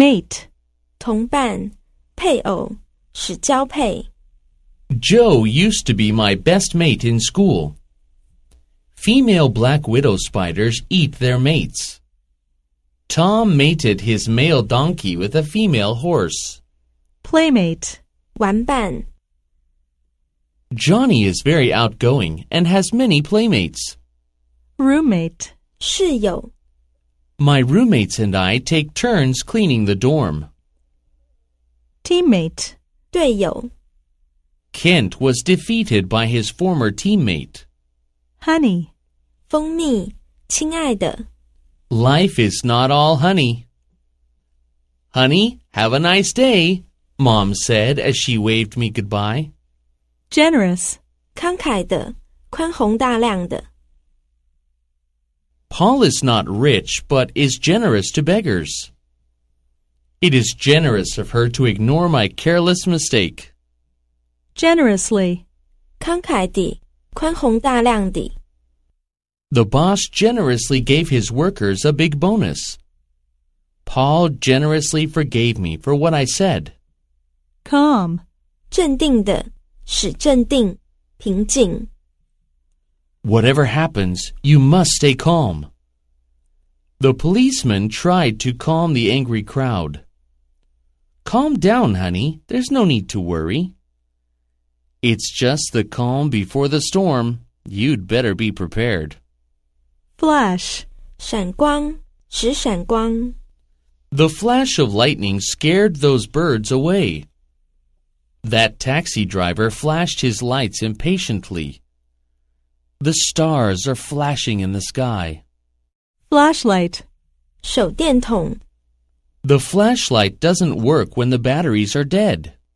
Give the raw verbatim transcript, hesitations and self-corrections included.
Mate. 同伴、配偶，使交配。 Joe used to be my best mate in school. Female black widow spiders eat their mates. Tom mated his male donkey with a female horse. Playmate. 玩伴。 Johnny is very outgoing and has many playmates. Roommate. 室友。 My roommates and I take turns cleaning the dorm. Teammate. 队友。 Kent was defeated by his former teammate. Honey. 蜂蜜，亲爱的。 Life is not all honey. Honey, have a nice day, Mom said as she waved me goodbye. Generous. 慷慨的，宽宏大量的。 Paul is not rich, but is generous to beggars. It is generous of her to ignore my careless mistake. Generously. 慷慨地，宽宏大量地。 The boss generously gave his workers a big bonus. Paul generously forgave me for what I said. Calm. 镇定的，使镇定，平静。 Whatever happens, you must stay calm. The policeman tried to calm the angry crowd. Calm down, honey. There's no need to worry. It's just the calm before the storm. You'd better be prepared. Flash. 闪光，使闪光。 The flash of lightning scared those birds away. That taxi driver flashed his lights impatiently. The stars are flashing in the sky. Flashlight. 手电筒。 The flashlight doesn't work when the batteries are dead.